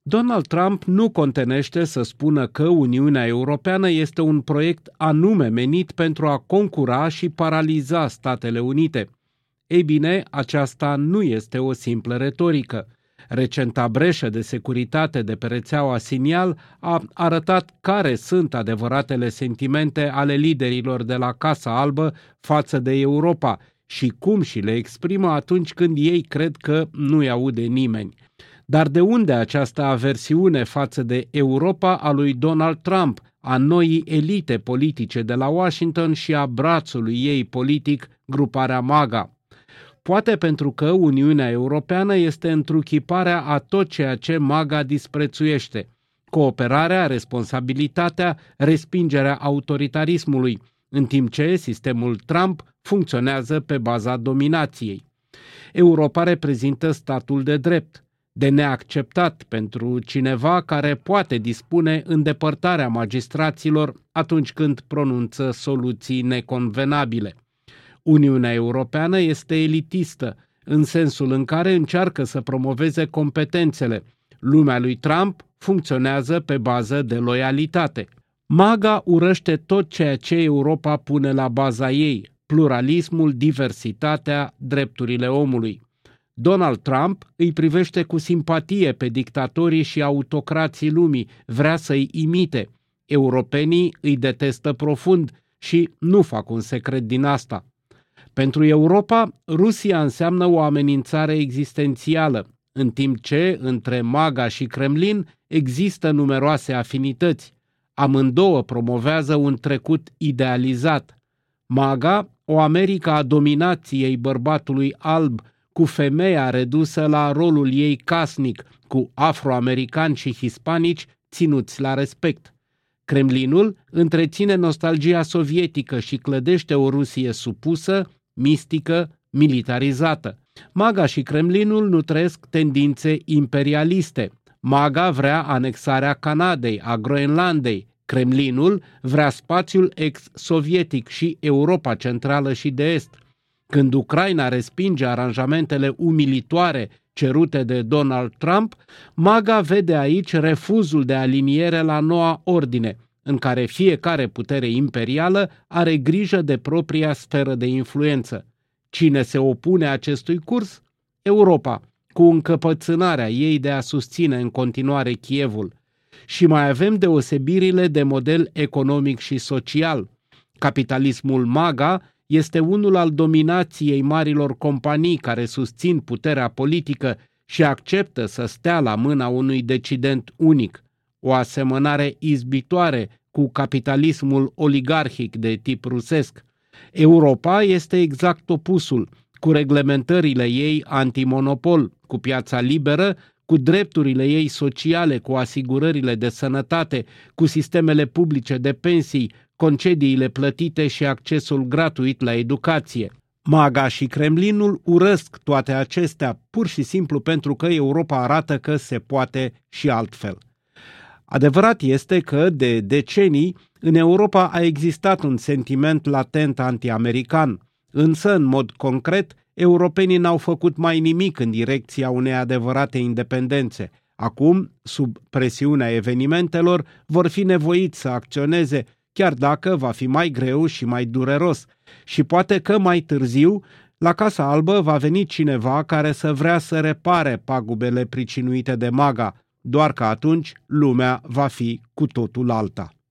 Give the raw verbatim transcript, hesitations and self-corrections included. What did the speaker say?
Donald Trump nu contenește să spună că Uniunea Europeană este un proiect anume menit pentru a concura și paraliza Statele Unite. Ei bine, aceasta nu este o simplă retorică. Recenta breșă de securitate de pe rețeaua Signal a arătat care sunt adevăratele sentimente ale liderilor de la Casa Albă față de Europa și cum și le exprimă atunci când ei cred că nu-i aude nimeni. Dar de unde această aversiune față de Europa a lui Donald Trump, a noii elite politice de la Washington și a brațului ei politic, gruparea MAGA? Poate pentru că Uniunea Europeană este întruchiparea a tot ceea ce MAGA disprețuiește: cooperarea, responsabilitatea, respingerea autoritarismului, în timp ce sistemul Trump funcționează pe baza dominației. Europa reprezintă statul de drept, de neacceptat pentru cineva care poate dispune îndepărtarea magistraților atunci când pronunță soluții neconvenabile. Uniunea Europeană este elitistă, în sensul în care încearcă să promoveze competențele. Lumea lui Trump funcționează pe bază de loialitate. MAGA urăște tot ceea ce Europa pune la baza ei: pluralismul, diversitatea, drepturile omului. Donald Trump îi privește cu simpatie pe dictatorii și autocrații lumii, vrea să-i imite. Europenii îi detestă profund și nu fac un secret din asta. Pentru Europa, Rusia înseamnă o amenințare existențială, în timp ce între MAGA și Kremlin există numeroase afinități. Amândouă promovează un trecut idealizat. MAGA, o America a dominației bărbatului alb, cu femeia redusă la rolul ei casnic, cu afroamericani și hispanici ținuți la respect. Kremlinul întreține nostalgia sovietică și clădește o Rusie supusă, mistică, militarizată. MAGA și Kremlinul nutresc tendințe imperialiste. MAGA vrea anexarea Canadei, a Groenlandei. Kremlinul vrea spațiul ex-sovietic și Europa Centrală și de Est. Când Ucraina respinge aranjamentele umilitoare cerute de Donald Trump, MAGA vede aici refuzul de aliniere la noua ordine, în care fiecare putere imperială are grijă de propria sferă de influență. Cine se opune acestui curs? Europa, cu încăpățânarea ei de a susține în continuare Kievul. Și mai avem deosebirile de model economic și social. Capitalismul MAGA este unul al dominației marilor companii care susțin puterea politică și acceptă să stea la mâna unui decident unic, o asemănare izbitoare cu capitalismul oligarhic de tip rusesc. Europa este exact opusul, cu reglementările ei antimonopol, cu piața liberă, cu drepturile ei sociale, cu asigurările de sănătate, cu sistemele publice de pensii, concediile plătite și accesul gratuit la educație. MAGA și Kremlinul urăsc toate acestea pur și simplu pentru că Europa arată că se poate și altfel. Adevărat este că de decenii în Europa a existat un sentiment latent anti-american, însă în mod concret europenii n-au făcut mai nimic în direcția unei adevărate independențe. Acum, sub presiunea evenimentelor, vor fi nevoiți să acționeze, chiar dacă va fi mai greu și mai dureros. Și poate că mai târziu, la Casa Albă va veni cineva care să vrea să repare pagubele pricinuite de MAGA, doar că atunci lumea va fi cu totul alta.